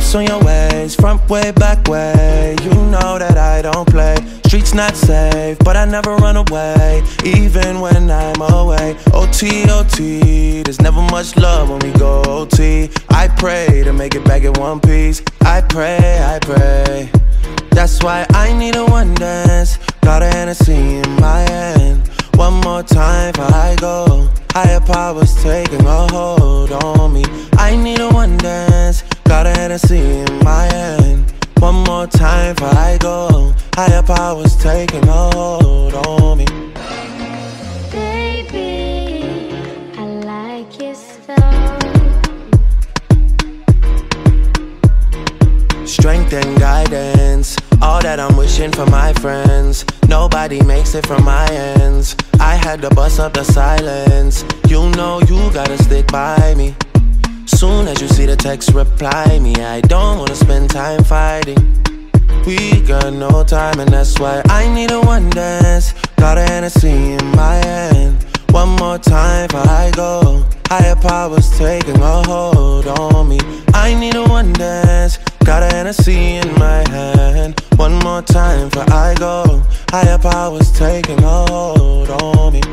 Ice on your ways, front way, back way. You know that I don't play. Streets not safe, but I never run away, even when I'm away. OT, OT, there's never much love when we go OT. I pray to make it back in one piece. I pray, I pray. That's why I need a one dance. Got a Hennessy in my hand. One more time before I go. Higher powers taking a hold on me. I need a one dance. Got a Hennessy in my hand. One more time before I go. Higher powers taking a hold on me. Baby, I like your so. Strength and guidance, all that I'm wishing for my friends. Nobody makes it from my ends. I had to bust up the silence. You know you gotta stick by me. Soon as you see the text, reply me. I don't wanna spend time fighting. We got no time, and that's why I need a one dance. Got a Hennessy in my hand. One more time before I go. Higher powers taking a hold on me. I need a one dance. Got a Hennessy in my hand. One more time before I go. Higher powers taking a hold on me.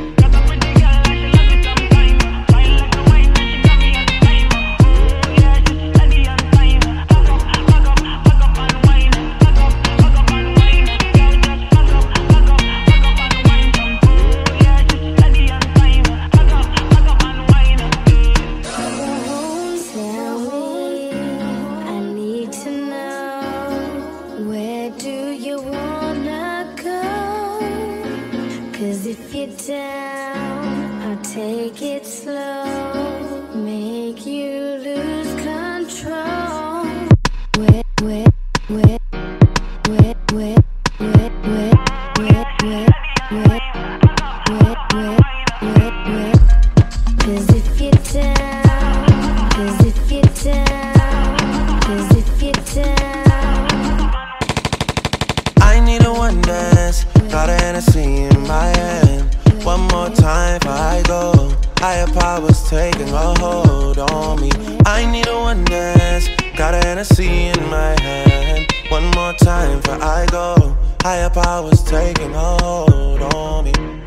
If you're down, I'll take it slow, make you lose control. Wet, wet, wet, wet, wet, wet, wet, wet, wet, wet, wet, wet, wet, wet. 'Cause if you're down, 'cause if you're down, 'cause if you're down. I need a one dance. Got a Hennessy in my hand. One more time before I go. Higher powers taking a hold on me. I need a one dance. Got a Hennessy in my hand. One more time before I go. Higher powers taking a hold on me.